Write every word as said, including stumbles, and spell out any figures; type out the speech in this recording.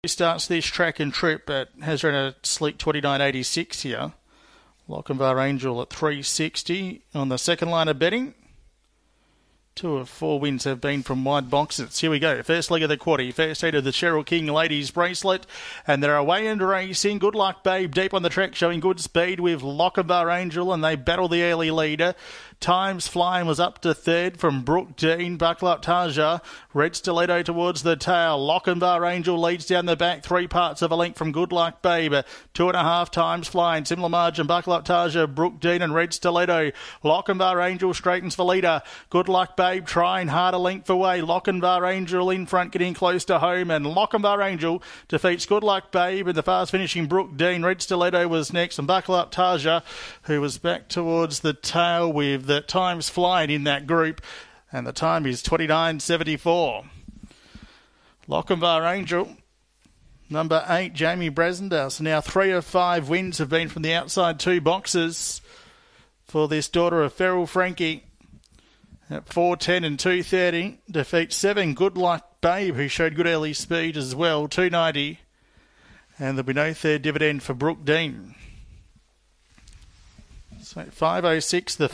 Starts this track and trip, but has run a sleek twenty-nine eighty-six here. Lochinvar Angel at three sixty on the second line of betting. Two of four wins have been from wide boxes. Here we go. First leg of the quaddie. First heat of the Cheryl King Ladies Bracelet. And they're away into racing. Good Luck Babe deep on the track, showing good speed with Lochinvar Angel, and they battle the early leader. Times Flying was up to third from Brooke Dean. Buckle Up Taja. Red Stiletto towards the tail. Lochinvar Angel leads down the back. Three parts of a length from Good Luck Babe. Two and a half Times Flying. Similar margin. Buckle Up Taja, Brooke Dean and Red Stiletto. Lochinvar Angel straightens for leader. Good Luck Babe trying hard a length away. Lochinvar Angel in front, getting close to home. And Lochinvar Angel defeats Good Luck Babe and the fast finishing Brooke Dean. Red Stiletto was next. And Buckle Up Taja, who was back towards the tail with the Times Flying in that group, and the time is twenty-nine seventy-four. Lochinvar Angel, number eight, Jamie Brasendale. So now three of five wins have been from the outside two boxes for this daughter of Feral Frankie. At four ten and two thirty, defeats seven Good Luck Babe, who showed good early speed as well, two ninety, and there'll be no third dividend for Brooke Dean. So five oh six, the